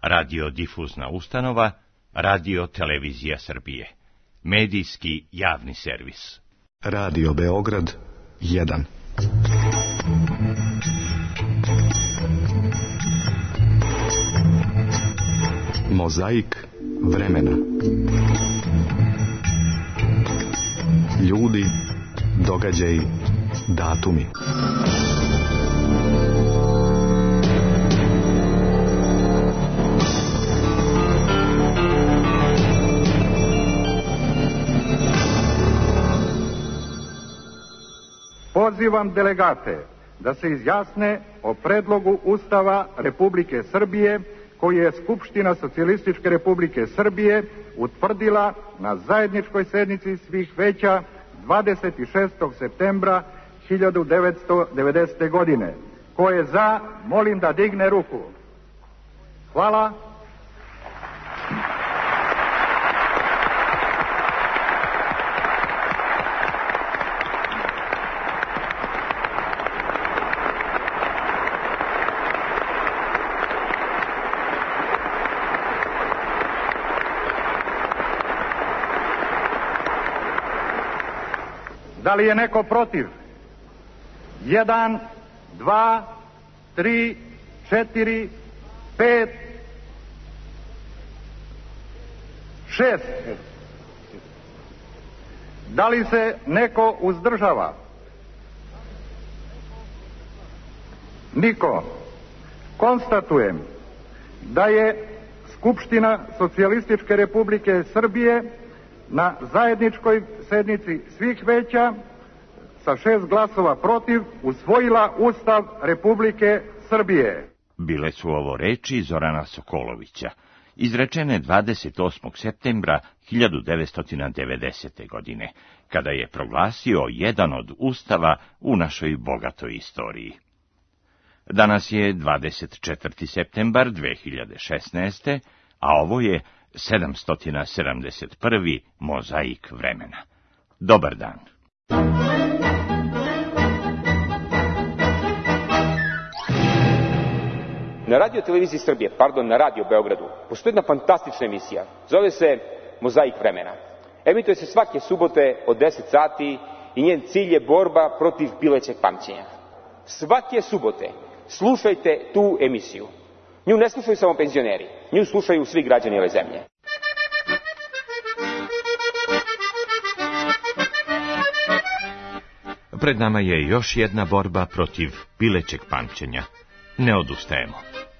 radiodifuzna ustanova, Radio Televizija Srbije, medijski javni servis. Radio Beograd 1. Mozaik vremena. Ljudi, događaji, datumi. Pozivam delegate da se izjasne o predlogu Ustava Republike Srbije koji je Skupština Socijalističke Republike Srbije utvrdila na zajedničkoj sednici svih veća 26. septembra 1990. godine. Ko je za, molim da digne ruku. Hvala. Da li je neko protiv? 1, 2, 3, 4, 5, 6. Da li se neko uzdržava? Niko. Konstatujem da je Skupština Socijalističke Republike Srbije na zajedničkoj sednici svih veća sa 6 glasova protiv usvojila Ustav Republike Srbije. Bile su ovo reči Zorana Sokolovića, izrečene 28. septembra 1990. godine, kada je proglasio jedan od ustava u našoj bogatoj istoriji. Danas je 24. septembar 2016. a ovo je 771. Mozaik vremena. Dobar dan. Na Radio Televiziji Srbije, na Radio Beogradu, postoji jedna fantastična emisija. Zove se Mozaik vremena. Emituje se svake subote od 10 sati i njen cilj je borba protiv pilećeg pamćenja. Svake subote slušajte tu emisiju. Nju ne slušaju samo penzioneri, nju slušaju svi građani ove zemlje. Pred nama je još jedna borba protiv pilećeg pamćenja. Ne odustajemo.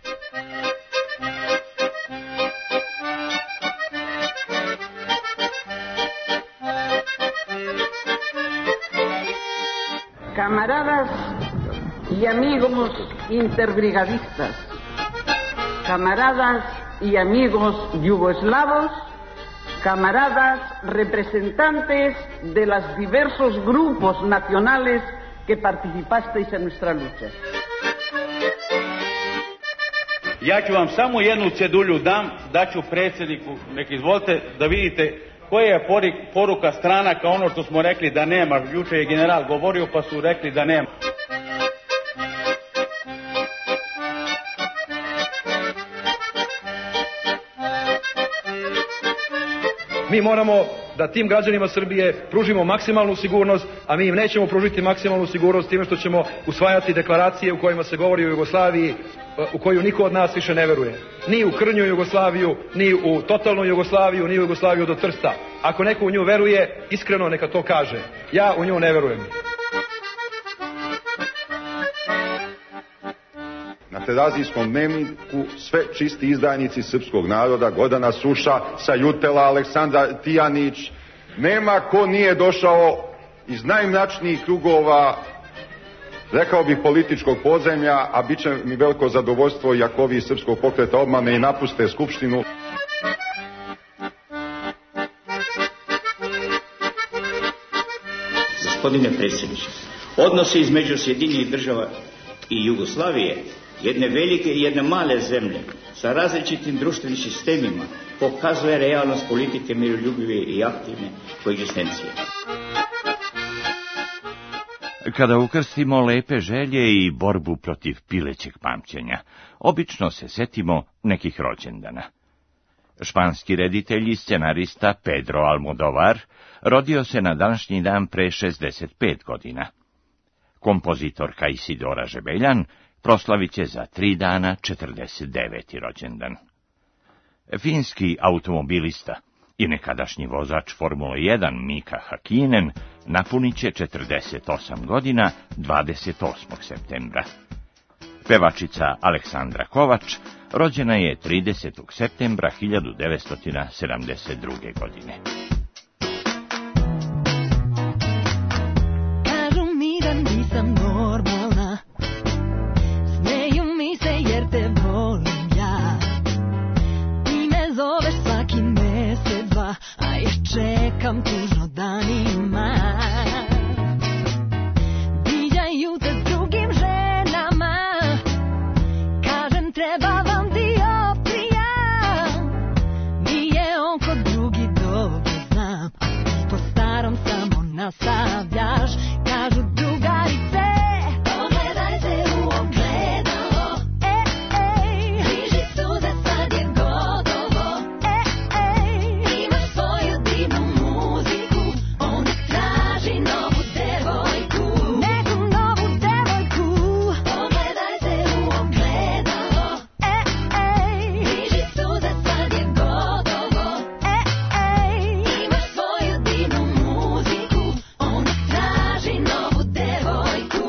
Camaradas y amigos interbrigadistas, camaradas y amigos yugoslavos, camaradas representantes de los diversos grupos nacionales que participasteis en nuestra lucha. Ja ću vam samo jednu cedulju daću predsjedniku, nek izvolite da vidite koja je poruka stranaka, ono što smo rekli da nema. Juče je general govorio pa su rekli da nema. Mi moramo da tim građanima Srbije pružimo maksimalnu sigurnost, a mi im nećemo pružiti maksimalnu sigurnost time što ćemo usvajati deklaracije u kojima se govori o Jugoslaviji, u koju niko od nas više ne veruje. Ni u krnju Jugoslaviju, ni u totalnu Jugoslaviju, ni u Jugoslaviju do Trsta. Ako neko u nju veruje, iskreno neka to kaže. Ja u nju ne verujem. Na Terazijskom dnevniku sve čisti izdajnici srpskog naroda, Gordana Suša, Sajutela, Aleksandar Tijanić. Nema ko nije došao iz najmračnijih krugova, rekao bih političkog podzemlja, a bit će mi veliko zadovoljstvo i ako ovi iz Srpskog pokreta obmane i napuste Skupštinu. Gospodine predsjedniče, odnosi između Sjedinjenih Država i Jugoslavije, jedne velike i jedne male zemlje sa različitim društvenim sistemima, pokazuje realnost politike miroljubive i aktivne koegzistencije. Kada ukrstimo lepe želje i borbu protiv pilećeg pamćenja, obično se setimo nekih rođendana. Španski reditelj i scenarista Pedro Almodovar rodio se na današnji dan pre 65 godina. Kompozitorka Isidora Žebeljan proslavit će za 3 dana 49. rođendan. Finski automobilista i nekadašnji vozač Formule 1 Mika Hakkinen napunit će 48 godina 28. septembra. Pevačica Aleksandra Kovač rođena je 30. septembra 1972. godine. Kažu mi da nisam normalna, smeju mi se jer te volim ja. Ti me zoveš svaki mesec, dva, a ja čekam tužno danima. Viđaju te s drugim ženama, kažem treba vam dioptrija. Nije on kod drugi, dobro znam, a ti po starom samo nastavljaš. Kažu drugarice, pogledaj se u ogledalo, diži suze, sad je gotovo, imaš svoju divnu muziku, onda traži novu devojku, neku novu devojku. Pogledaj se u ogledalo, diži suze, sad je gotovo, imaš svoju divnu muziku, onda traži novu devojku.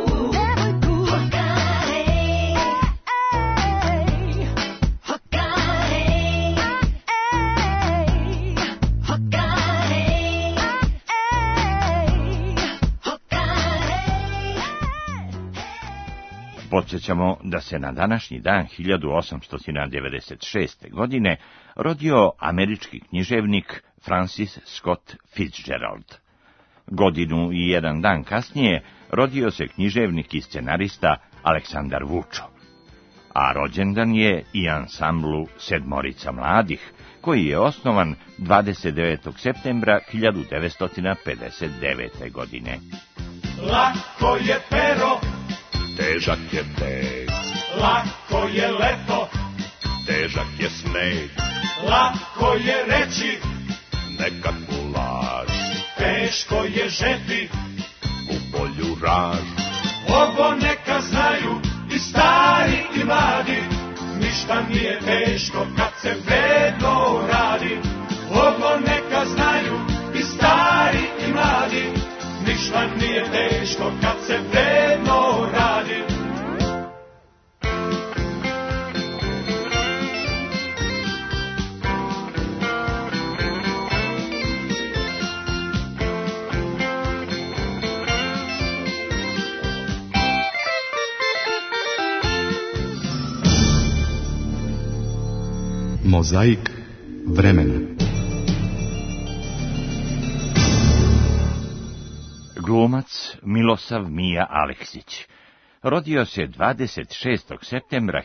Podsjećamo da se na današnji dan 1896. godine rodio američki književnik Francis Scott Fitzgerald. Godinu i jedan dan kasnije rodio se književnik i scenarista Aleksandar Vučo. A rođendan je i ansamblu Sedmorica mladih, koji je osnovan 29. septembra 1959. godine. Lako je pero, Težak je teg, lako je leto, težak je sneg, lako je reći, nekakvu laž, teško je žeti. u polju raž. Ovo neka znaju i stari i mladi, ništa nije teško kad se vredno radi. Ovo neka znaju i stari i mladi, ništa nije teško kad se vredno radi. Mozaik vremena. Glumac Milosav Mija Aleksić rodio se 26. septembra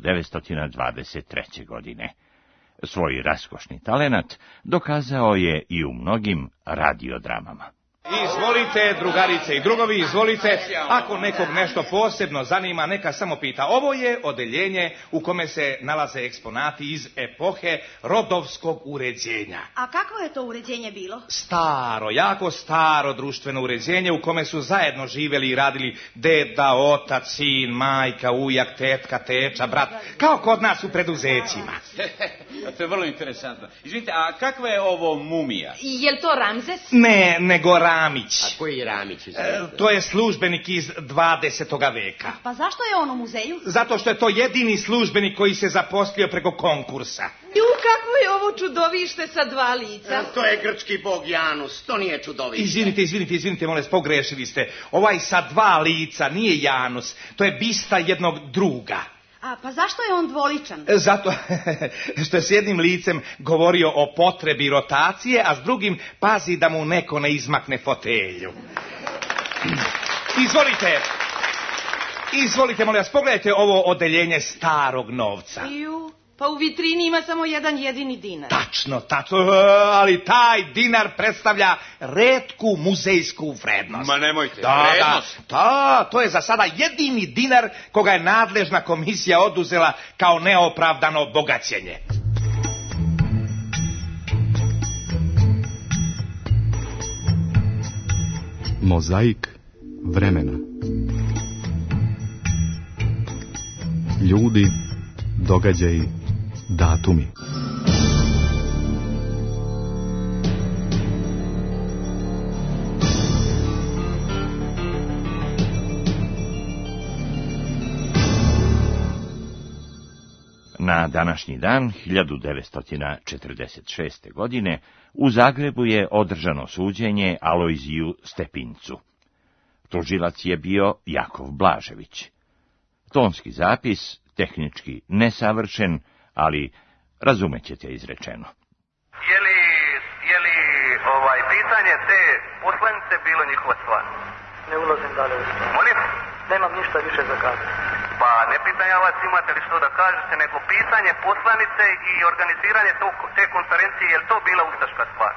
1923. godine. Svoj raskošni talenat dokazao je i u mnogim radiodramama. Izvolite, drugarice i drugovi, izvolite. Ako nekog nešto posebno zanima, neka samo pita. Ovo je odeljenje u kome se nalaze eksponati iz epohe rodovskog uređenja. A kakvo je to uređenje bilo? Staro, jako staro društveno uređenje u kome su zajedno živjeli i radili deda, otac, sin, majka, ujak, tetka, teča, brat. Kao kod nas u preduzećima. To je vrlo interesantno. Izvinite, a kakva je ovo mumija? Jel to Ramzes? Ne, nego Ramić. A koji je Ramić? To je službenik iz 20. veka. Pa zašto je on u muzeju? Zato što je to jedini službenik koji se zaposlio preko konkursa. Kakvo je ovo čudovište sa dva lica? To je grčki bog Janus, to nije čudovište. Izvinite, molim vas, pogrešili ste. Ovaj sa dva lica nije Janus, to je bista jednog druga. A pa zašto je on dvoličan? Zato što je s jednim licem govorio o potrebi rotacije, a s drugim pazi da mu neko ne izmakne fotelju. Izvolite, molim vas, pogledajte ovo odeljenje starog novca. Pa u vitrini ima samo jedan jedini dinar. Tačno, ali taj dinar predstavlja retku muzejsku vrednost. Ma nemojte, vrednost. To je za sada jedini dinar koga je nadležna komisija oduzela kao neopravdano bogaćenje. Mozaik vremena. Ljudi, događaji, datumi. Na današnji dan, 1946. godine, u Zagrebu je održano suđenje Alojziju Stepincu. Tužilac je bio Jakov Blažević. Tonski zapis, tehnički nesavršen, ali razumećete izrečeno. Je li pitanje te poslanice bilo njihova stvar? Ne ulazim dalje u stvar. Molim? Nemam ništa više za kazati. Pa ne pitam ja vas imate li što da kažete, nego pitanje poslanice i organiziranje te konferencije, je li to bila ustaška stvar?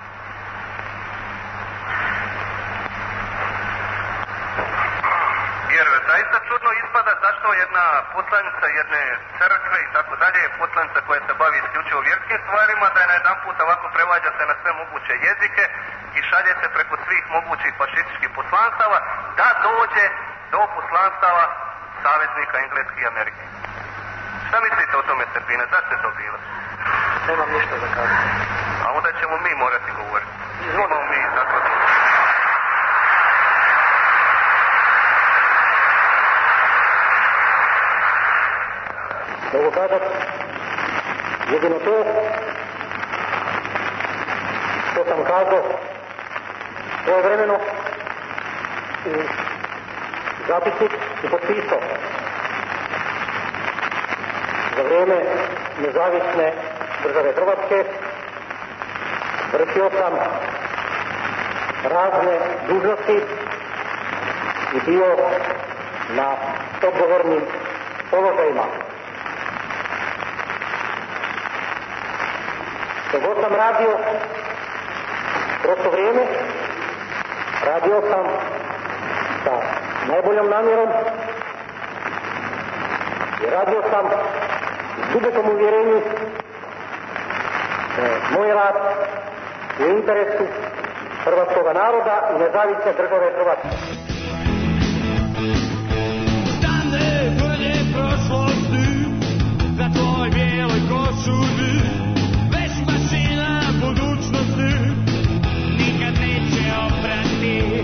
Jer zaista čudno ispada zašto jedna poslanica jedne crkve i tako dalje, poslanica koja se bavi isključivo vjerskim stvarima, da je na jedan put ovako prevađa se na sve moguće jezike i šalje se preko svih mogućih fašističkih poslanstava da dođe do poslanstava saveznika Engleske i Amerike. Šta mislite o tome, Stepine? Zašto je to bilo? Nemam ništa za kazati. A onda ćemo mi morati govoriti. Imamo mi tako da... Mogu kazati jedino to što sam kazao svojevremeno u zapisnik i potpisao za vrijeme nezavisne države Hrvatske. Vršio sam razne dužnosti i bio na odgovornim položajima. Što god sam radio kroz to vrijeme, radio sam sa najboljom namjerom i radio sam u dubokom uvjerenju da je moj rad u interesu hrvatskog naroda i nezavisne države Hrvatske. Stane tvrđe prošlosti za tvoj bijeloj košulji, već mašina budućnosti nikad neće oprati.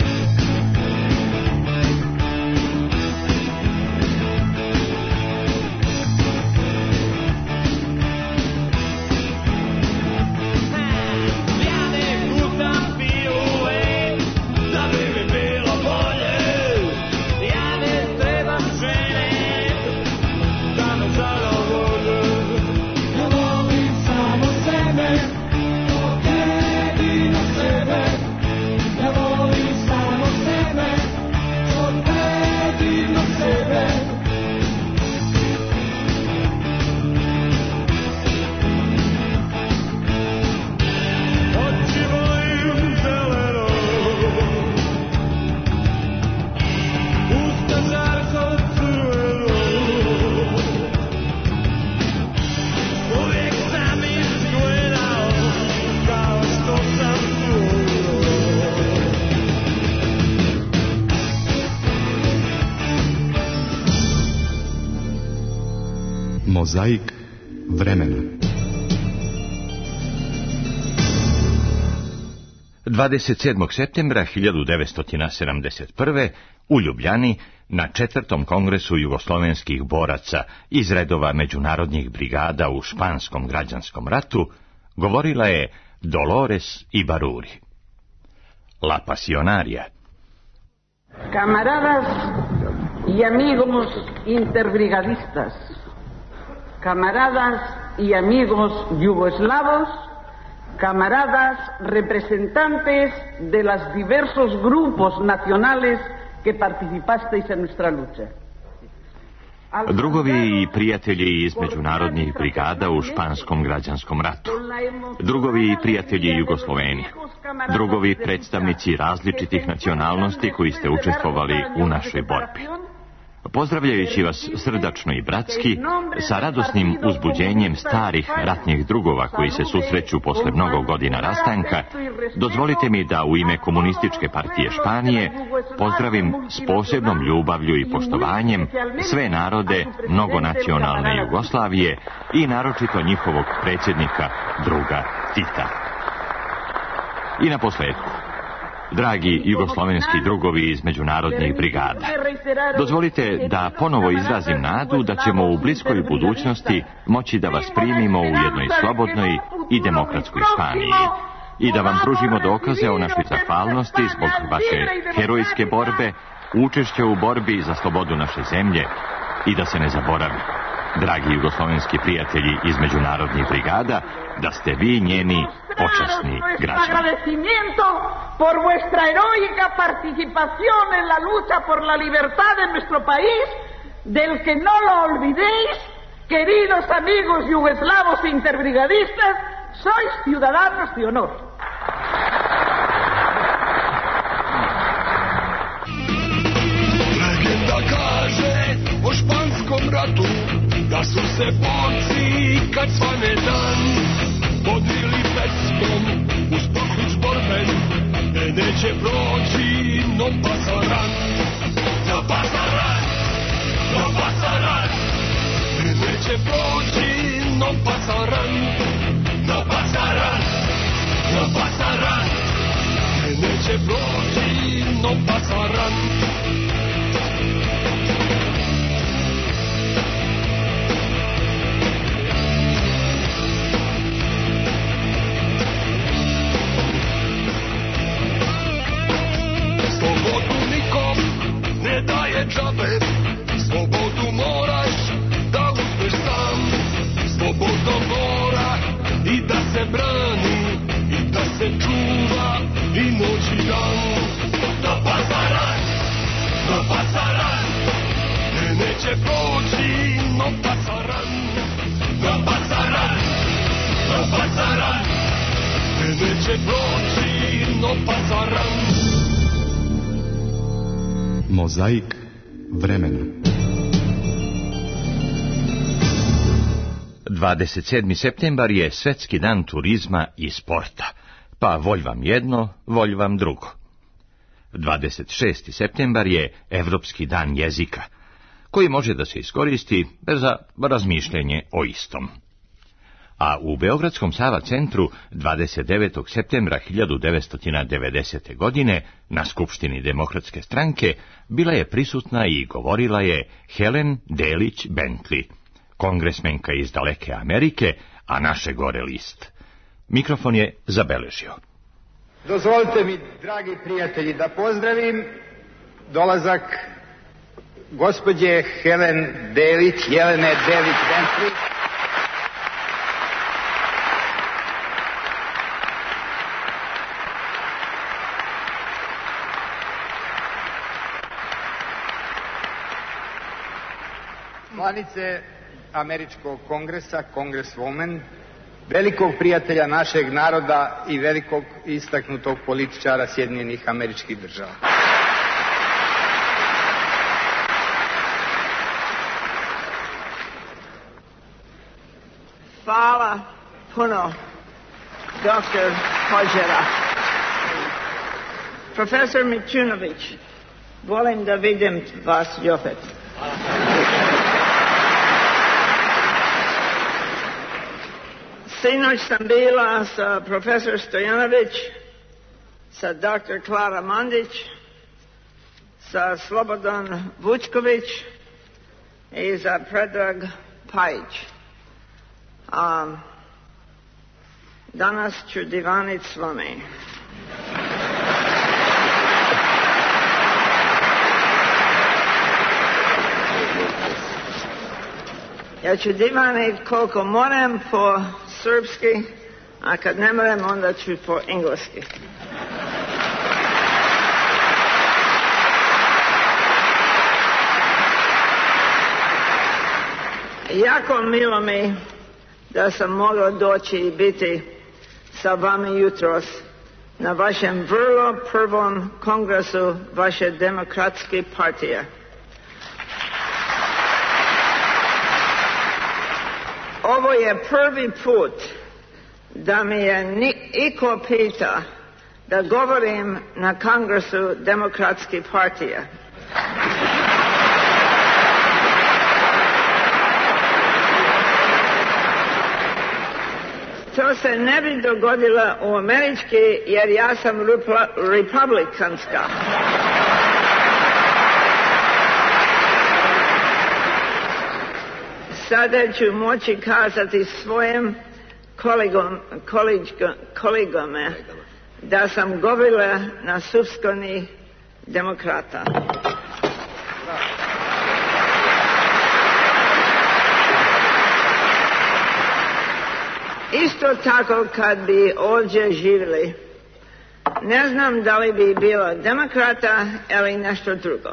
Mozaik vremena. 27. septembra 1971. u Ljubljani na 4. kongresu jugoslovenskih boraca iz redova međunarodnih brigada u Španskom građanskom ratu govorila je Dolores Ibarruri. La Pasionaria. Camaradas y amigos interbrigadistas, camaradas y amigos yugoslavos, camaradas representantes de los diversos grupos nacionales que participasteis en nuestra lucha. drugovi i prijatelji iz međunarodnih brigada u Španskom građanskom ratu, drugovi i prijatelji Jugosloveni, drugovi predstavnici različitih nacionalnosti koji ste učestvovali u našoj borbi. Pozdravljajući vas srdačno i bratski, sa radosnim uzbuđenjem starih ratnih drugova koji se susreću posle mnogo godina rastanka, dozvolite mi da u ime Komunističke partije Španije pozdravim s posebnom ljubavlju i poštovanjem sve narode mnogonacionalne Jugoslavije i naročito njihovog predsjednika, druga Tita. I na posledku, dragi jugoslovenski drugovi iz međunarodnih brigada, dozvolite da ponovo izrazim nadu da ćemo u bliskoj budućnosti moći da vas primimo u jednoj slobodnoj i demokratskoj Španiji i da vam pružimo dokaze o našoj zahvalnosti zbog vaše herojske borbe, učešća u borbi za slobodu naše zemlje i da se ne zaboravi, dragi jugoslovenski prijatelji iz međunarodnih brigada, da ste vi njeni počasni građani. Por vuestra heroica participación en la lucha por la libertad de nuestro país, del que no lo olvidéis, queridos amigos yugoslavos interbrigadistas, sois ciudadanos de honor. Legenda kaže o španskom ratu da su se borci kad svane dan vodili pesmom uz poklič borben, neće proći no pasaran, no pasaran, no pasaran, neće proći no pasaran, no pasaran, no pasaran, neće proći no pasaran. Ne daje džabe, slobodu moraš da uzmeš sam. Sloboda mora i da se brani, i da se čuva i noć i dan. Do pasaran, do pasaran, neće proći no pasaran. Do pasaran, do pasaran, neće proći no pasaran. Mozaik vremena. 27. septembar je Svetski dan turizma i sporta, pa volj vam jedno, volj vam drugo. 26. septembar je Evropski dan jezika, koji može da se iskoristi za razmišljenje o istom. A u Beogradskom Sava centru 29. septembra 1990. godine na Skupštini Demokratske stranke bila je prisutna i govorila je Helen Delić Bentley, kongresmenka iz daleke Amerike, a naše gore list. Mikrofon je zabeležio. Dozvolite mi, dragi prijatelji, da pozdravim dolazak gospođe Jelene Delić Bentley, članice Američkog kongresa, Congresswoman, velikog prijatelja našeg naroda i velikog istaknutog političara Sjedinjenih Američkih Država. Hvala puno, doktor Hođera. Profesor Mićunović, volim da vidim vas opet. Sinoć sam bila sa profesor Stojanović, sa dr. Klara Mandić, sa Slobodan Vučković i za Predrag Pajić. Danas ću divanit s vami. Ja ću divanit koliko moram po srpski, a kad ne moram onda ću po engleski. jako milo mi da sam mogao doći i biti sa vama jutros na vašem vrlo prvom kongresu vaše demokratske partije. Ovo je prvi put da mi je iko pita da govorim na kongresu demokratske partije. To se ne bi dogodilo u Američki jer ja sam republikanska. Sada ću moći kazati svojim kolegama da sam govorila na skupštini demokrata. Isto tako kad bi ovdje živjeli, ne znam da li bi bilo demokrata ili nešto drugo.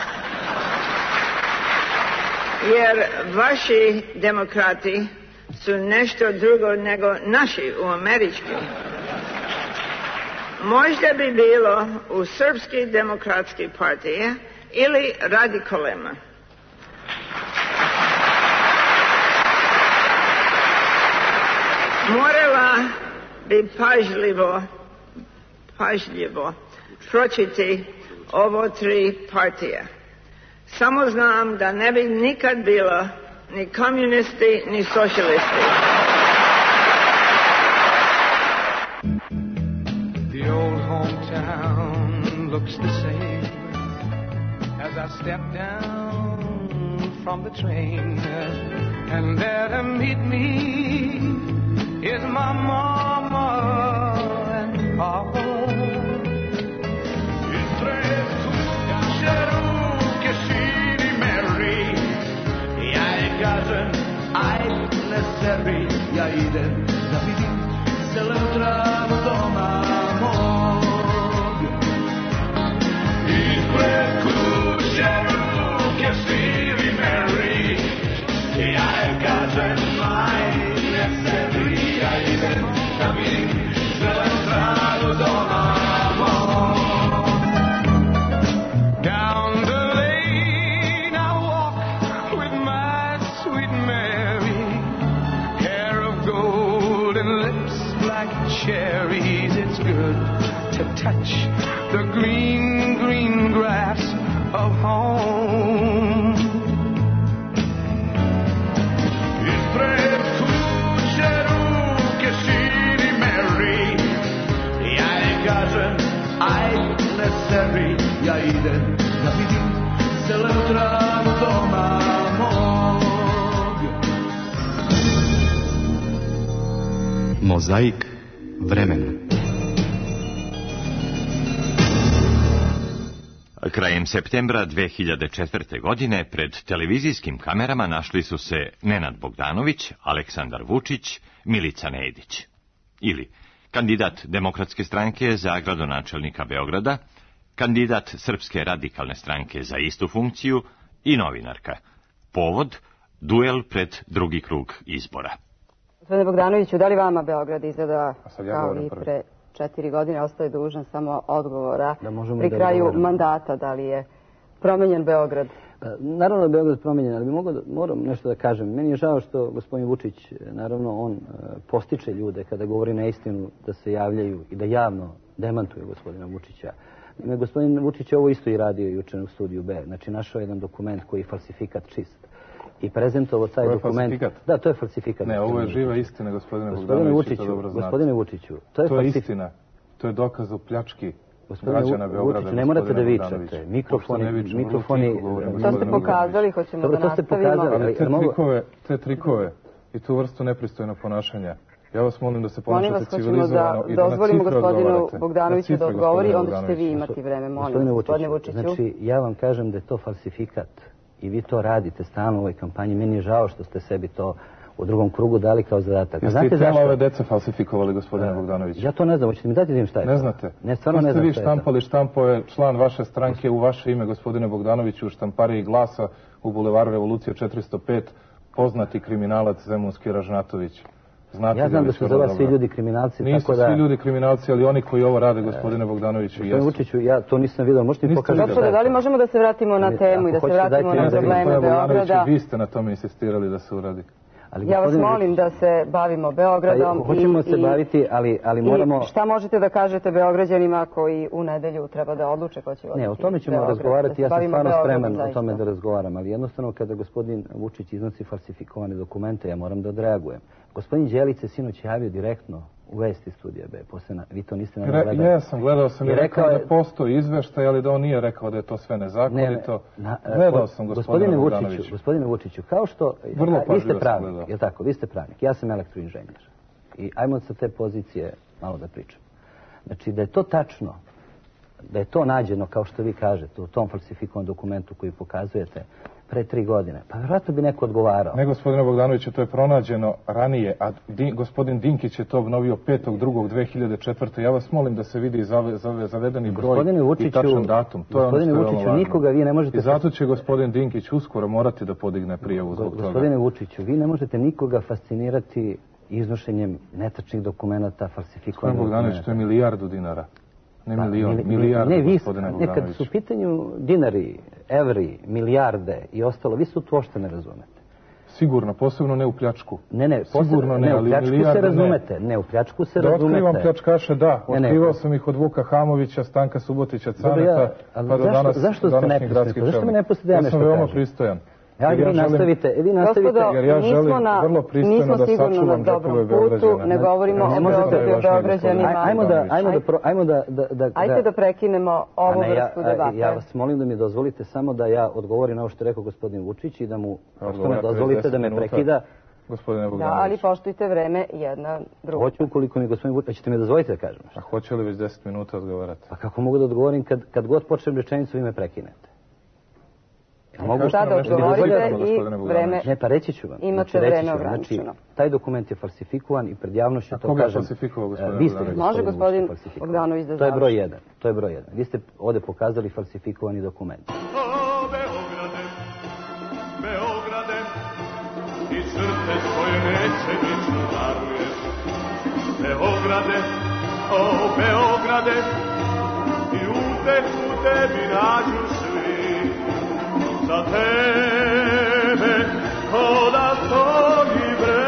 Jer vaši demokrati su nešto drugo nego naši u Američki. Možda bi bilo u Srpske demokratske partije ili radikalima. Morala bi pažljivo pročiti ovo tri partije. Samo znam da ne bi nikad bilo ni komunisti, ni socijalisti. The old hometown looks the same as I step down from the train, and there to meet me is my mama and papa. Ja idem da vidim zelenu travu doma mog. Ispred kuće ruke sviri Mary, ja je kažem ajde sebi. Ja idem da vidim zelenu travu doma mog. Down the lane I walk with my sweet Mary, cherries, it's good to touch the green, green grass of home. Ispred kuće ruke širi Mary, ja je kažem ajde sebi. Ja idem da vidim zelenu travu doma mog. Mozaik vremena. Krajem septembra 2004. godine pred televizijskim kamerama našli su se Nenad Bogdanović, Aleksandar Vučić, Milica Nedić. Ili kandidat Demokratske stranke za gradonačelnika Beograda, kandidat Srpske radikalne stranke za istu funkciju i novinarka. Povod, duel pred drugi krug izbora. Gospodine Bogdanoviću, da li vama Beograd izgleda kao i pre 4 godine, ostaje dužan samo odgovora pri kraju mandata, da li je promenjen Beograd? Naravno da je Beograd promenjen, ali moram nešto da kažem. Meni je žao što gospodin Vučić, naravno on postiče ljude kada govori neistinu da se javljaju i da javno demantuje gospodina Vučića. Gospodin Vučić je ovo isto i radio juče u studiju B. Znači našao jedan dokument koji je falsifikat čist. I prezentovao taj dokument. Falsifikat? Da, to je falsifikat. Ne, ovo je živa istina, gospodine Bogdanoviću, to dobro znate. Gospodine Vučiću, to je istina. To je dokaz o pljački građana Beograda. Vučić, ne morate da vičate. Mikrofoni... To ste pokazali, hoćemo da nastavimo. Te trikove i tu vrstu nepristojnog ponašanja. Ja vas molim da se ponašate civilizovano i da na cifre odgovarate. Dozvolimo gospodinu Bogdanoviću da odgovori, onda ćete vi imati vreme, molim. Gospodine Vučiću. Znači, ja vam kažem da je to falsifikat. I vi to radite stalno u ovoj kampanji. Meni je žao što ste sebi to u drugom krugu dali kao zadatak. Jeste i tela ove dece falsifikovali, gospodine Bogdanović? Ja to ne znam, hoćete mi dati da im šta je to? Ne znate? Ne, stvarno ne znam šta je to. Vi štampali, štampao je član vaše stranke u vaše ime, gospodine Bogdanoviću, u štampariji Glasa u Bulevaru Revolucije 405, poznati kriminalac Zemunski Ražnatović. Ja znam da su za vas svi ljudi kriminalci. Nisu svi ljudi kriminalci, ali oni koji ovo rade, gospodine Bogdanoviću, jesu. Vučiću, ja to nisam vidio, možete mi pokazati. Gospodine, da li možemo da se vratimo na temu i da se vratimo na probleme Beograda? Vi ste na tome insistirali da se uradi. Ja vas molim da se bavimo Beogradom. Hoćemo se baviti, ali moramo... Šta možete da kažete Beograđanima koji u nedelju treba da odluče ko će voditi? Ne, o tome ćemo razgovarati, ja sam stvarno spreman o tome da razgovaram, ali jednostavno kada gospodin Vučić iznosi falsifikovane dokumente, ja moram da odreagujem. Gospodin Đelić se sinoć javio direktno u vesti Studija B. Vi to niste gledali. Ja sam gledao sam i rekao da postoji izveštaj, ali da on nije rekao da je to sve nezakonito. Gledao sam gospodine Bogdanoviću. Gospodine Vučiću, kao što... Vi ste pravnik, je li tako? Vi ste pravnik. Ja sam elektroinženjer. I ajmo sa te pozicije malo da pričam. Znači, da je to tačno, da je to nađeno, kao što vi kažete, u tom falsifikovanom dokumentu koji pokazujete, pre 3 godine. Pa vjerojatno bi neko odgovarao. Ne, gospodine Bogdanoviću, to je pronađeno ranije, a gospodin Dinkić je to obnovio 5.2.2004. Ja vas molim da se vidi zavedeni broj i tačan datum. Gospodine Vučiću, nikoga vi ne možete... I zato će gospodin Dinkić uskoro morati da podigne prijavu zbog toga. Gospodine Vučiću, vi ne možete nikoga fascinirati iznošenjem netačnih dokumenata, falsifikovanih dokumenata. Gospodine Bogdanović, to je milijardu dinara. Ne milion, milijarde, gospodine Bogdanović. Kad su u pitanju dinari, evri, milijarde i ostalo, vi se tu uopšte ne razumete. Sigurno, posebno ne u pljačku. Ne, posebno ne, u pljačku se razumete. Ne, u pljačku se razumete. Da otkrivam pljačkaše, da. Otkrivao sam ih od Vuka Hamovića, Stanka Subotića, Caneta, pa do današnjih gradskih čelnika. Ja sam veoma pristojan. Vi nastavite. Jer ja želim vrlo pristojno da sačuvam džepove Beograđana. Ne govorimo o Beograđanima. Ajde da prekinemo ovu vrstu debate. Ja vas molim da mi dozvolite samo da ja odgovorim na ovo što je rekao gospodin Vučić i da mu dozvolite da me prekida. Da, ali poštujte vreme jedna druga. Hoću ukoliko mi gospodin Vučić, ćete mi dozvolite da kažem? A hoće li već 10 minuta odgovarati? Pa kako mogu da odgovorim kad god počnem rečenicu vi me prekinete? Mogu sada odgovorite i vreme... Ne, pa reći ću vam. Imate vreme ograničeno. Znači, taj dokument je falsifikovan i pred javnošću to kažem. A koga je falsifikovao gospodin Bogdanović? Može gospodin Bogdanović da završi. To je broj 1. Vi ste ovdje pokazali falsifikovani dokument. Beograde, i srce svoje neće niču daruješ. Beograde, o Beograde, i utehu tebi nađu svi. Za tebe ko da stoji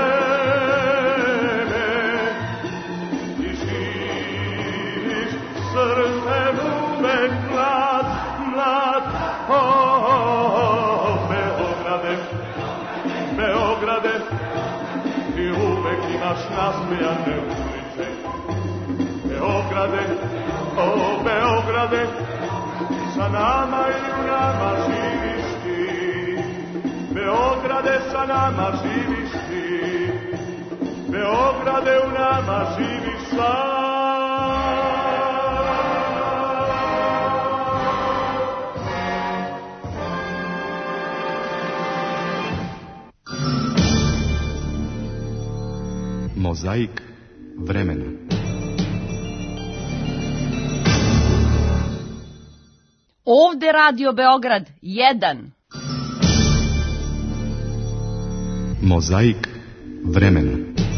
vreme i živiš srcem uvek mlad, mlad. Beograde, Beograde, ti uvek imaš nasmejane ulice. Beograde, o Beograde, sa nama i u nama živiš ti. Beograde, sa nama živiš ti. Beograde, u nama živiš sam. Mozaik vremena. Ovde Radio Beograd 1. Mozaik vremena.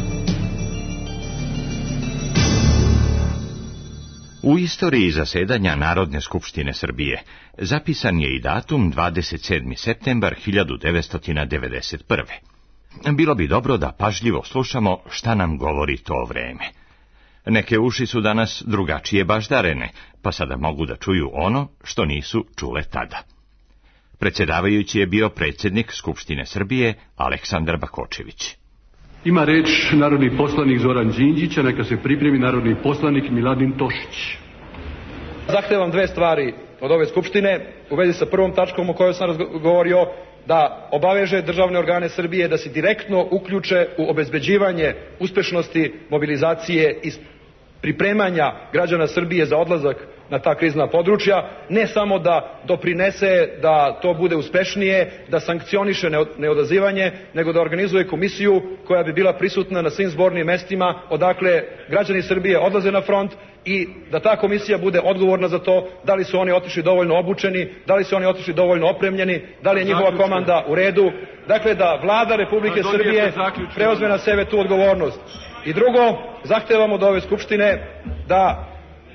U istoriji zasedanja Narodne skupštine Srbije zapisan je i datum 27. septembar 1991. Bilo bi dobro da pažljivo slušamo šta nam govori to vreme. Neke uši su danas drugačije baždarene, pa sada mogu da čuju ono što nisu čule tada. Predsjedavajući je bio predsjednik Skupštine Srbije Aleksandar Bakočević. Ima reč narodni poslanik Zoran Đinđić, a neka se pripremi narodni poslanik Miladin Tošić. Zahtevam 2 stvari od ove Skupštine u vezi sa prvom tačkom o kojoj sam govorio, da obaveže državne organe Srbije da se direktno uključe u obezbeđivanje uspešnosti mobilizacije i pripremanja građana Srbije za odlazak na ta krizna područja, ne samo da doprinese da to bude uspešnije, da sankcioniše neodazivanje, nego da organizuje komisiju koja bi bila prisutna na svim zbornim mestima odakle građani Srbije odlaze na front i da ta komisija bude odgovorna za to da li su oni otišli dovoljno obučeni, da li su oni otišli dovoljno opremljeni, da li je njihova komanda u redu. Dakle, da Vlada Republike Srbije preuzme na sebe tu odgovornost. I drugo, zahtevamo od ove Skupštine da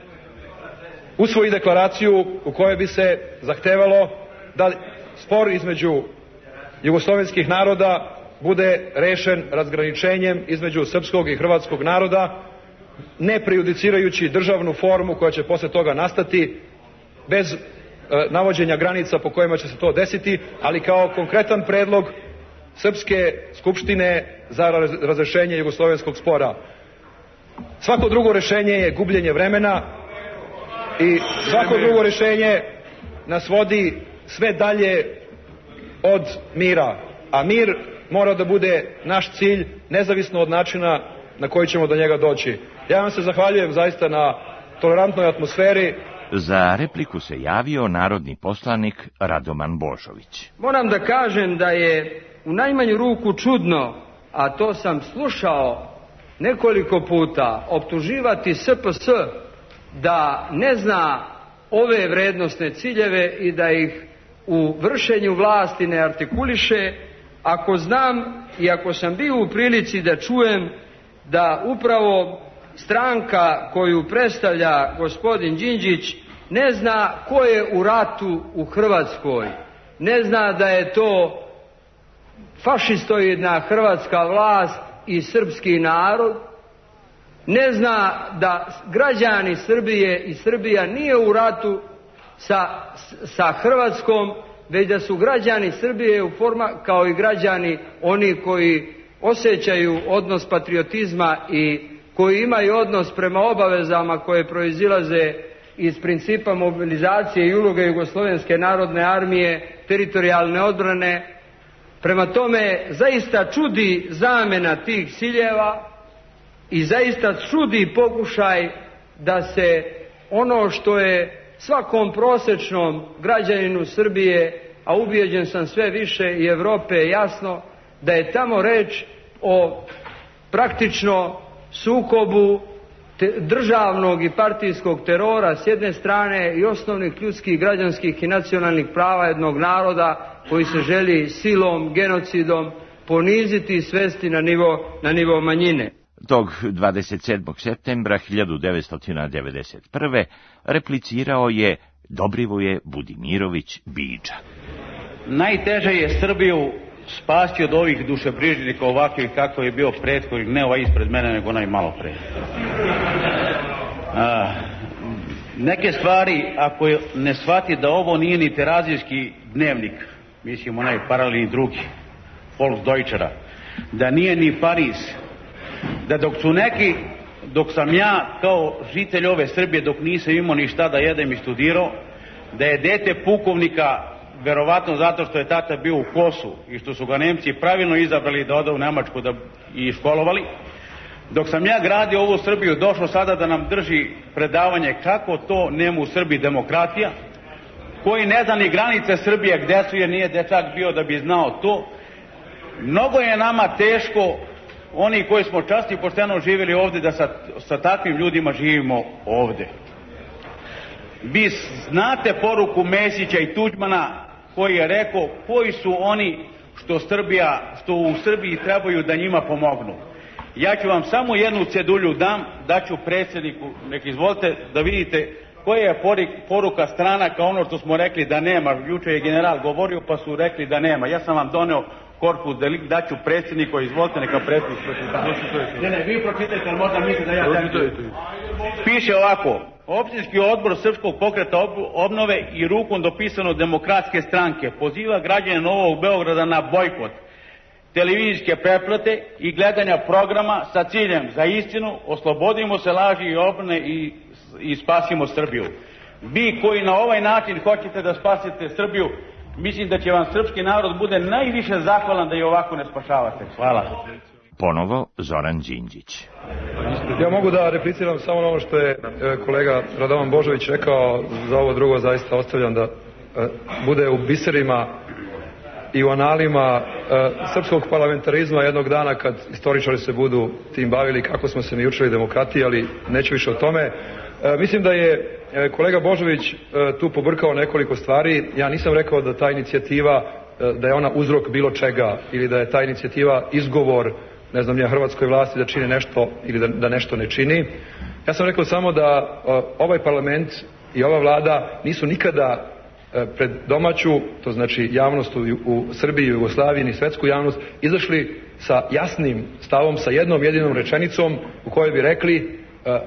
usvoji deklaraciju u kojoj bi se zahtevalo da spor između jugoslovenskih naroda bude rešen razgraničenjem između srpskog i hrvatskog naroda, ne prejudicirajući državnu formu koja će posle toga nastati, bez navođenja granica po kojima će se to desiti, ali kao konkretan predlog Srpske skupštine za razrešenje jugoslovenskog spora. Svako drugo rešenje je gubljenje vremena i svako drugo rešenje nas vodi sve dalje od mira. A mir mora da bude naš cilj, nezavisno od načina na koji ćemo do njega doći. Ja vam se zahvaljujem zaista na tolerantnoj atmosferi. Za repliku se javio narodni poslanik Radoman Božović. Moram da kažem da je u najmanju ruku čudno, a to sam slušao nekoliko puta, optuživati SPS da ne zna ove vrednosne ciljeve i da ih u vršenju vlasti ne artikuliše, ako znam i ako sam bio u prilici da čujem da upravo stranka koju predstavlja gospodin Đinđić ne zna ko je u ratu u Hrvatskoj, ne zna da je to fašistoidna hrvatska vlast i srpski narod, ne zna da građani Srbije i Srbija nije u ratu sa Hrvatskom, već da su građani Srbije kao i građani oni koji osjećaju odnos patriotizma i koji imaju odnos prema obavezama koje proizilaze iz principa mobilizacije i uloge Jugoslovenske narodne armije, teritorijalne odbrane. Prema tome, zaista čudi zamena tih ciljeva i zaista čudi pokušaj da se ono što je svakom prosječnom građaninu Srbije, a ubijeđen sam sve više i Evrope, jasno da je tamo reč o praktično sukobu državnog i partijskog terora s jedne strane i osnovnih ljudskih, građanskih i nacionalnih prava jednog naroda koji se želi silom, genocidom poniziti i svesti na nivo manjine. Tog 27. septembra 1991. replicirao je Dobrivoje Budimirović Bidža. Najteže je Srbiju spasti od ovih dušebrižnika ovakvih kako je bio prethodnik, ne ovaj ispred mene, nego onaj malo pre. Neke stvari, ako ne shvati da ovo nije ni terazijski dnevnik, mislim onaj paralelni drugi, Volksdeutschera, da nije ni Pariz, da dok sam ja kao žitelj ove Srbije, dok nisam imao ni šta da jedem i studirao, da je dete pukovnika, verovatno zato što je tata bio u Kosu i što su ga Nemci pravilno izabrali da ode u Nemačku i školovali, dok sam ja gradio ovu Srbiju, došlo sada da nam drži predavanje kako to nema u Srbiji demokratija, koji ne zna ni granice Srbije gde su, jer nije dečak bio da bi znao to. Mnogo je nama teško, oni koji smo časni i pošteno živjeli ovde, da sa takvim ljudima živimo ovde. Vi znate poruku Mesića i Tuđmana koji je rekao koji su oni što u Srbiji trebaju da njima pomognu. Ja ću vam samo jednu cedulju daću predsjedniku, nek izvolite da vidite koja je poruka stranaka, ono što smo rekli da nema. Juče je general govorio pa su rekli da nema. Ja sam vam doneo korpus delikt, daću predsjedniku, izvolite neka predsjednik. Ne, vi pročitajte, ali možda mislite da ja piše ovako: Opštinski odbor Srpskog pokreta obnove i rukom dopisano Demokratske stranke poziva građane Novog Beograda na bojkot televizijske pretplate i gledanja programa sa ciljem za istinu, oslobodimo se laži i obmane i spasimo Srbiju. Vi koji na ovaj način hoćete da spasite Srbiju, mislim da će vam srpski narod bude najviše zahvalan da i ovako ne spašavate. Hvala. Ponovo Zoran Đinđić. Ja mogu da repliciram samo na ono što je kolega Radovan Božović rekao. Za ovo drugo zaista ostavljam da bude u biserima i u analima srpskog parlamentarizma jednog dana kad istoričari se budu tim bavili kako smo se mi učili demokratiji, ali neću više o tome. Mislim da je kolega Božović tu pobrkao nekoliko stvari. Ja nisam rekao da ta inicijativa, da je ona uzrok bilo čega ili da je ta inicijativa izgovor, ne znam, hrvatskoj vlasti da čini nešto ili da nešto ne čini. Ja sam rekao samo da ovaj parlament i ova vlada nisu nikada pred domaću, to znači javnost u Srbiji i Jugoslaviji, ni svetsku javnost, izašli sa jasnim stavom, sa jednom jedinom rečenicom u kojoj bi rekli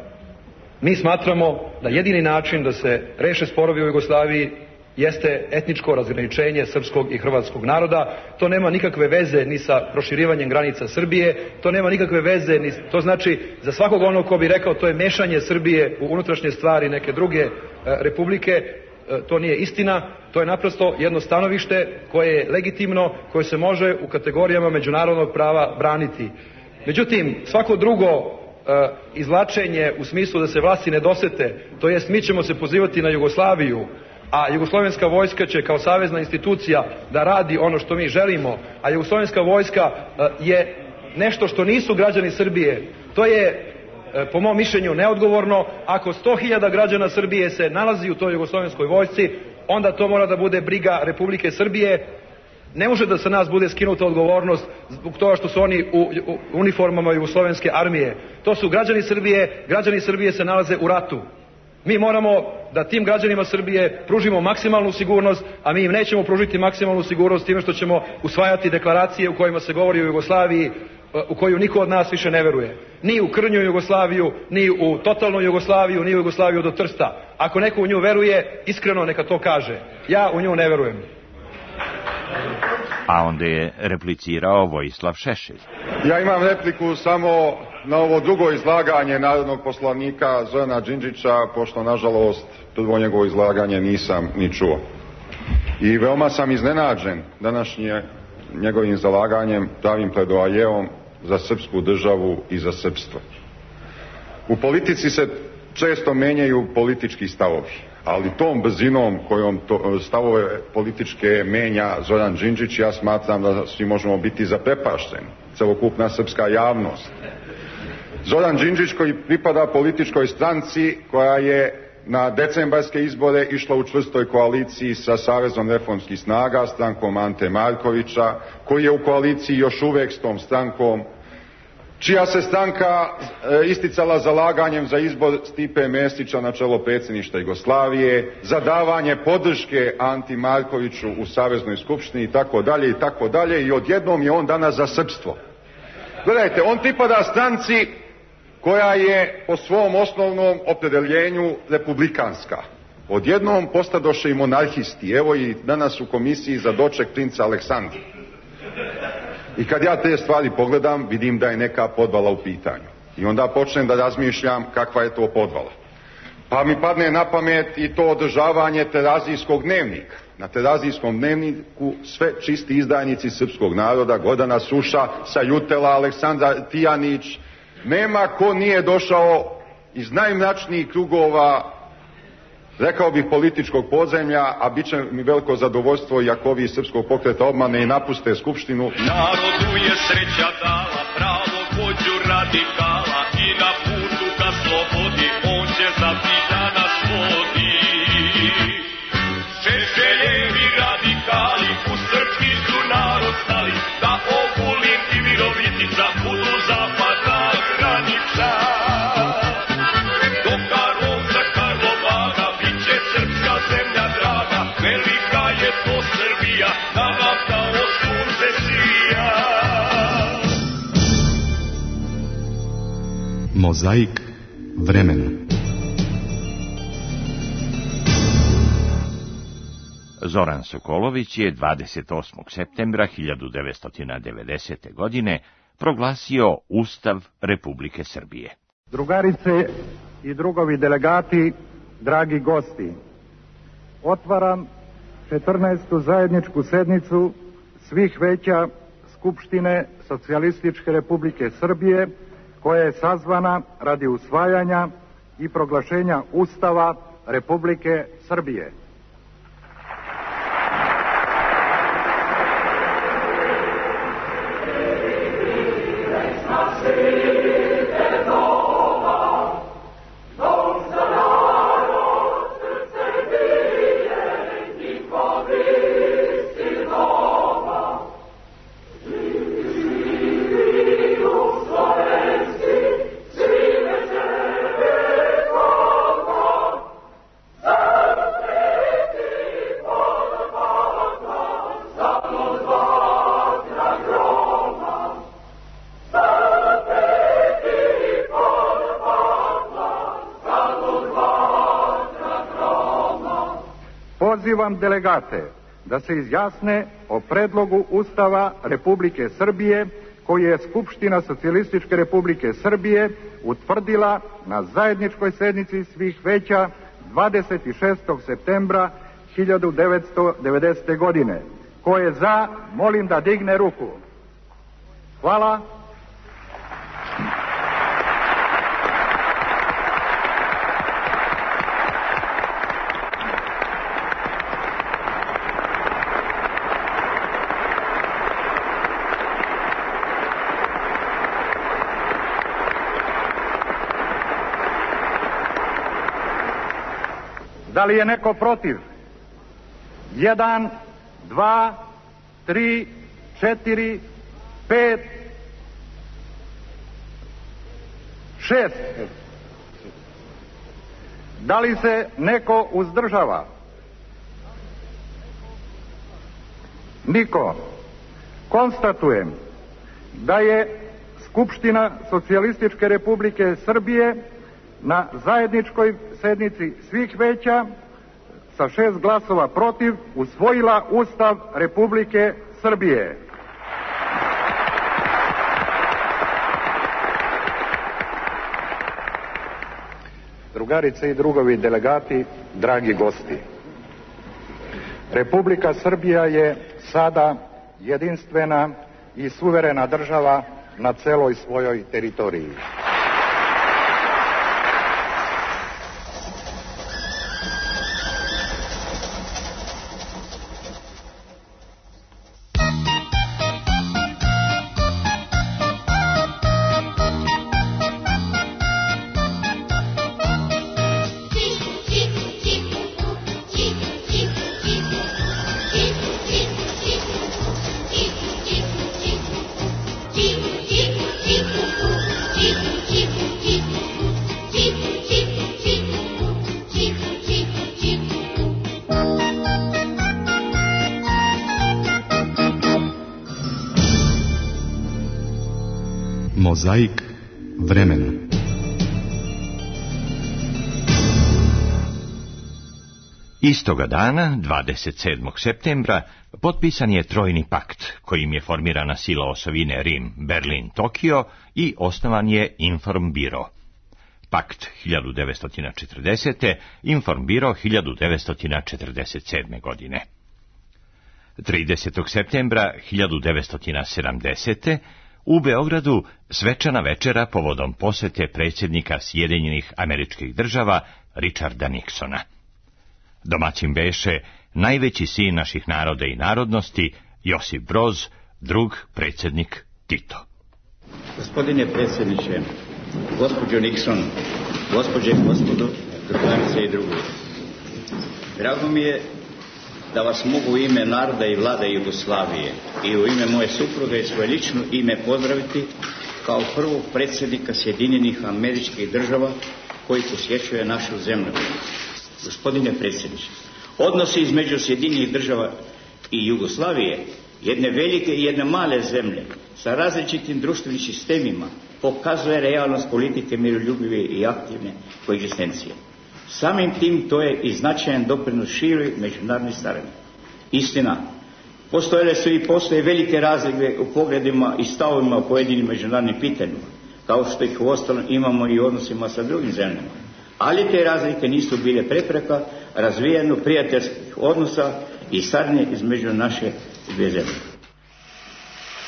mi smatramo da jedini način da se reše sporovi u Jugoslaviji jeste etničko razgraničenje srpskog i hrvatskog naroda. To nema nikakve veze ni sa proširivanjem granica Srbije, to nema nikakve veze, to znači za svakog onog ko bi rekao to je mešanje Srbije u unutrašnje stvari neke druge republike, to nije istina, to je naprosto jedno stanovište koje je legitimno, koje se može u kategorijama međunarodnog prava braniti. Međutim, svako drugo izvlačenje u smislu da se vlasti ne dosete, to jest mi ćemo se pozivati na Jugoslaviju, a jugoslovenska vojska će kao savezna institucija da radi ono što mi želimo, a jugoslovenska vojska je nešto što nisu građani Srbije, to je po mom mišljenju neodgovorno. Ako 100.000 građana Srbije se nalazi u toj jugoslovenskoj vojsci, onda to mora da bude briga Republike Srbije. Ne može da sa nas bude skinuta odgovornost zbog toga što su oni u uniformama jugoslovenske armije. To su građani Srbije se nalaze u ratu. Mi moramo da tim građanima Srbije pružimo maksimalnu sigurnost, a mi im nećemo pružiti maksimalnu sigurnost time što ćemo usvajati deklaracije u kojima se govori o Jugoslaviji, u koju niko od nas više ne veruje. Ni u krnju Jugoslaviju, ni u totalnu Jugoslaviju, ni u Jugoslaviju do Trsta. Ako neko u nju veruje, iskreno neka to kaže. Ja u nju ne verujem. A onda je replicirao Vojislav Šešelj. Ja imam repliku samo na ovo drugo izlaganje narodnog poslanika Zorana Đinđića, pošto nažalost prvo njegovo izlaganje nisam ni čuo. I veoma sam iznenađen današnje njegovim zalaganjem, pravim pledoajeom za srpsku državu i za srpstvo. U politici se često menjaju politički stavovi, ali tom brzinom kojom stavove političke menja Zoran Đinđić, ja smatram da svi možemo biti zaprepašteni, celokupna srpska javnost. Zoran Đinđić koji pripada političkoj stranci koja je na decembarske izbore išla u čvrstoj koaliciji sa Savezom reformskih snaga, strankom Ante Markovića, koji je u koaliciji još uvek s tom strankom, čija se stranka isticala zalaganjem za izbor Stipe Mesića na čelo predsjedništva Jugoslavije, za davanje podrške Anti Markoviću u Saveznoj skupštini itd. I odjednom je on danas za srpstvo. Gledajte, on pripada stranci koja je po svom osnovnom opredeljenju republikanska. Odjednom postadoše i monarhisti. Evo i danas u komisiji za doček princa Aleksandra. I kad ja te stvari pogledam, vidim da je neka podvala u pitanju. I onda počnem da razmišljam kakva je to podvala. Pa mi padne na pamet i to održavanje Terazijskog dnevnika. Na Terazijskom dnevniku sve čisti izdajnici srpskog naroda, Gordana Suša, Sajutela, Aleksandar Tijanić. Nema ko nije došao iz najmračnijih krugova, rekao bih političkog podzemlja, a bit će mi veliko zadovoljstvo i ako ovi iz Srpskog pokreta obmane i napuste skupštinu. Narodu je sreća dala pravog vođu radikala i na putu ka slobodi on će za da nas vodi. Šešeljevi radikali u srpski su narod stali, da Ogulin i Virovitica budu zapadna granica. Do Karlovca, Karlovaga biće srpska zemlja draga, velika je to Srbija, nama kao sunce sija. Mozaik vremena. Zoran Sokolović je 28. septembra 1990. godine proglasio Ustav Republike Srbije. Drugarice i drugovi delegati, dragi gosti, otvaram 14. zajedničku sednicu svih veća Skupštine Socijalističke Republike Srbije, koja je sazvana radi usvajanja i proglašenja Ustava Republike Srbije. Pozivam delegate da se izjasne o predlogu Ustava Republike Srbije koji je Skupština Socijalističke Republike Srbije utvrdila na zajedničkoj sednici svih veća 26. septembra 1990. godine. Ko je za, molim da digne ruku. Hvala. Da li je neko protiv? 1, 2, 3, 4, 5, 6. Da li se neko uzdržava? Niko. Konstatujem da je Skupština Socijalističke Republike Srbije na zajedničkoj sednici svih veća sa 6 glasova protiv usvojila Ustav Republike Srbije. Drugarice i drugovi delegati, dragi gosti, Republika Srbija je sada jedinstvena i suverena država na celoj svojoj teritoriji. Mozaik vremena. Istoga dana, 27. septembra, potpisan je Trojni pakt, kojim je formirana sila osovine Rim, Berlin, Tokio i osnovan je Informbiro. Pakt 1940. Informbiro 1947. godine. 30. septembra 1970. u Beogradu svečana večera povodom posete predsjednika Sjedinjenih Američkih Država Richarda Nixona. Domaćin beše najveći sin naših naroda i narodnosti, Josip Broz, drug predsjednik Tito. Gospodine predsjedniče, gospođo Nixon, gospođe i gospodo, drugarice i drugovi, drago mi je da vas mogu u ime naroda i vlade Jugoslavije i u ime moje supruge i svoje lično ime pozdraviti kao prvog predsjednika Sjedinjenih Američkih Država koji posjećuje našu zemlju. Gospodine predsjedniče, odnosi između Sjedinjenih Država i Jugoslavije, jedne velike i jedne male zemlje sa različitim društvenim sistemima, pokazuje realnost politike miroljubive i aktivne koegzistencije. Samim tim to je i značajan doprinos široj međunarodnoj saradnji. Istina, postojale su i postoje velike razlike u pogledima i stavovima o pojedinim međunarodnim pitanjima, kao što ih uostalom imamo i u odnosima sa drugim zemljama. Ali te razlike nisu bile prepreka razvijanju prijateljskih odnosa i saradnje između naše dvije zemlje.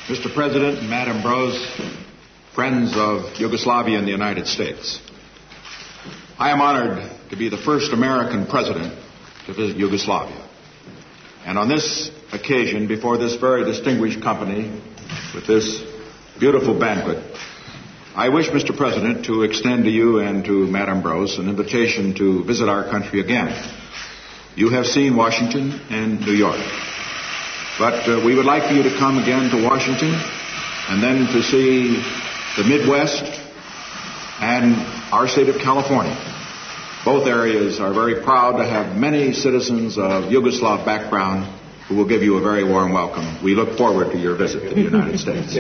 Mr. President and Madam Brose, friends of Yugoslavia and the United States, I am honored to be the first American president to visit Yugoslavia. And on this occasion, before this very distinguished company, with this beautiful banquet, I wish, Mr. President, to extend to you and to Madam Brose an invitation to visit our country again. You have seen Washington and New York. But we would like for you to come again to Washington and then to see the Midwest and our state of California. Both areas are very proud to have many citizens of Yugoslav background who will give you a very warm welcome. We look forward to your visit to the United States.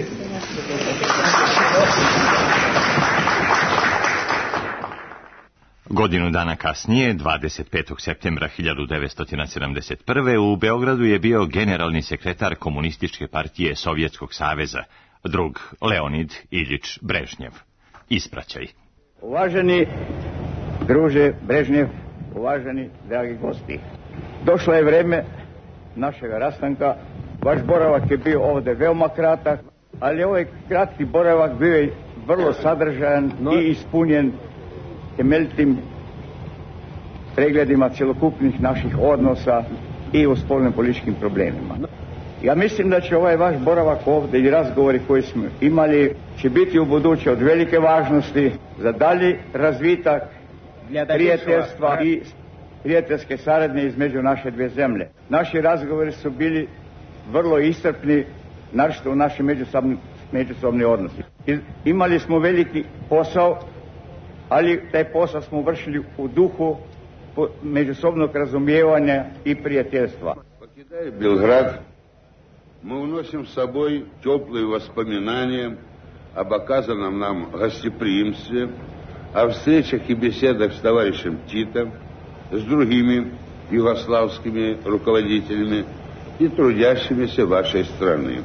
Godinu dana kasnije, 25. septembra 1971. u Beogradu je bio generalni sekretar Komunističke partije Sovjetskog saveza, drug Leonid Iljič Brežnjev. Ispraćaj. Uvaženi druže Brežnjev, uvaženi dragi gosti, došlo je vreme našeg rastanka. Vaš boravak je bio ovde veoma kratak, ali ovaj kratki boravak bio je vrlo sadržajan i ispunjen temeljitim pregledima cjelokupnih naših odnosa i u spoljno-političkim problemima. Ja mislim da će ovaj vaš boravak ovdje i razgovori koji smo imali će biti u buduće od velike važnosti za dalji razvitak prijateljstva i prijateljske saradnje između naše dvije zemlje. Naši razgovori su bili vrlo iscrpni, naročito u našim međusobni odnosi. Imali smo veliki posao, ali taj posao smo vršili u duhu međusobnog razumijevanja и приятельства. Покидая Белград, мы уносим с собой теплые воспоминания об оказанном нам гостеприимстве, о встречах и беседах с товарищем Титом, с другими югославскими руководителями и трудящимися вашей страны.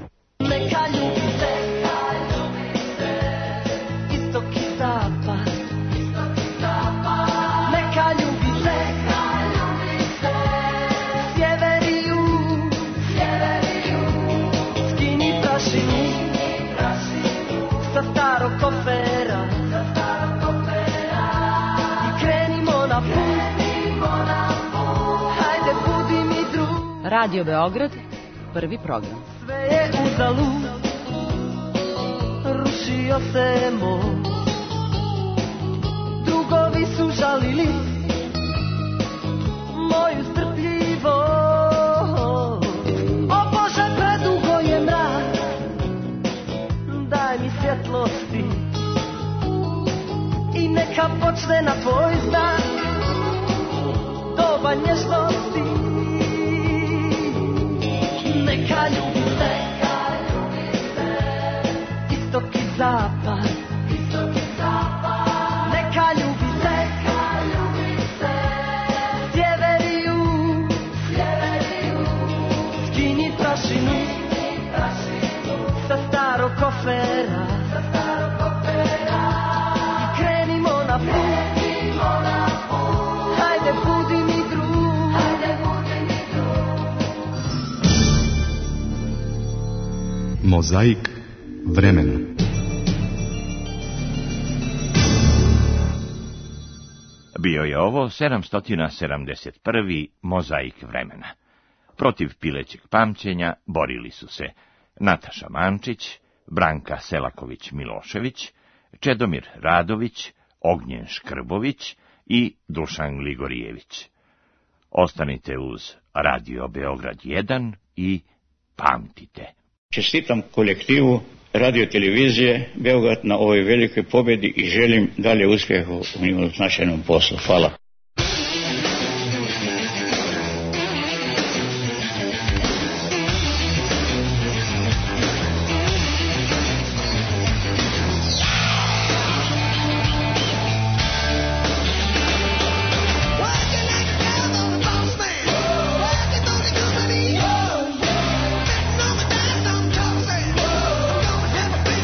Radio Beograd, prvi program. Sve je uzalud, rušio se most. Drugovi su žalili moju strpljivost. O Bože, predugo je mrak, daj mi svjetlosti i neka počne na tvoj znak doba nježnosti. Neka ljubi se, istok i zapad, neka ljubi se, sjever i jug, skini prašinu sa starog kofera i krenimo na put, hajde budi mi drug. Mozaik vremena. Bio je ovo 771. Mozaik vremena. Protiv pilećeg pamćenja borili su se Nataša Mančić, Branka Selaković-Milošević, Čedomir Radović, Ognjen Škrbović i Dušan Gligorijević. Ostanite uz Radio Beograd 1 i pamtite. Čestitam kolektivu radio televizije Beograd na ovoj velikoj pobjedi i želim dalje uspjeha u njihovom značajnom poslu. Hvala.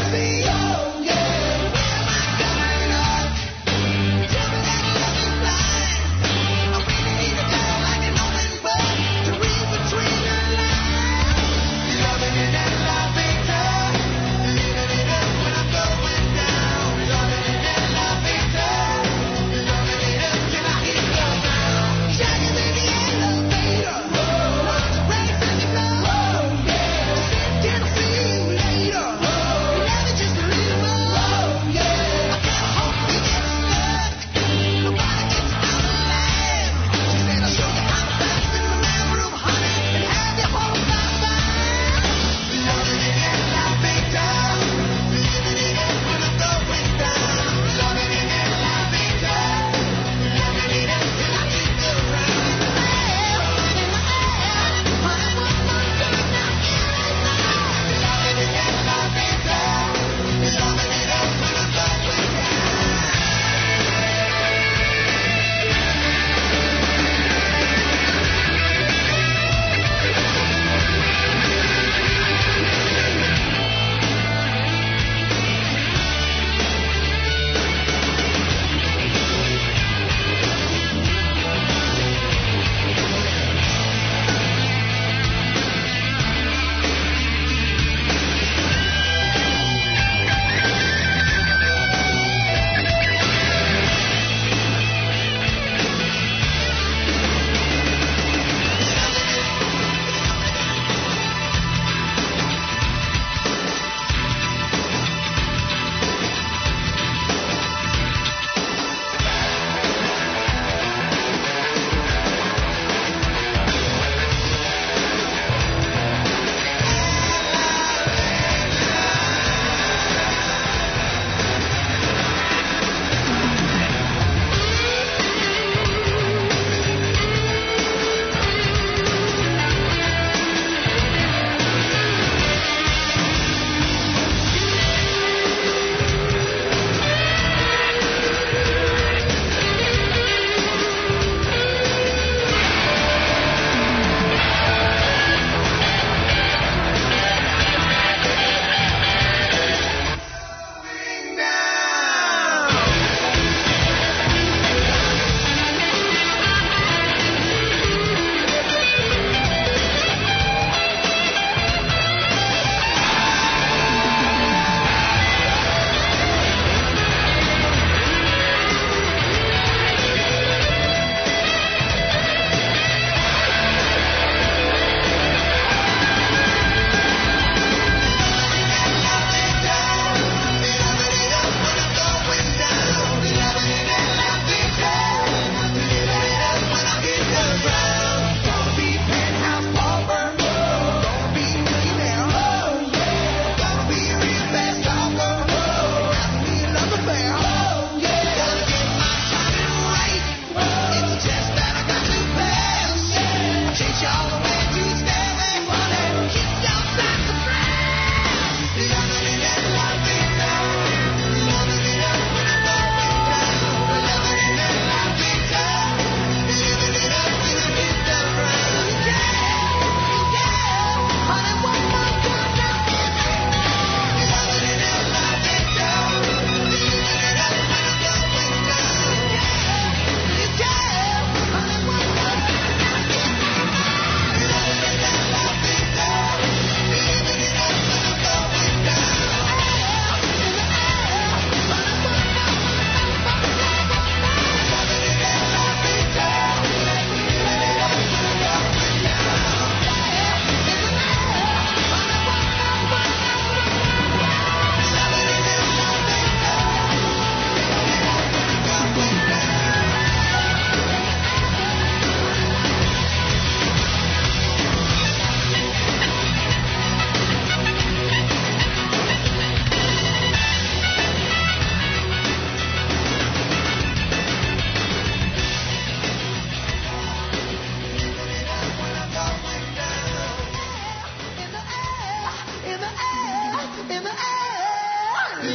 Fly.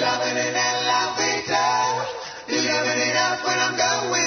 loving it and love it. Do you have it enough when I'm going?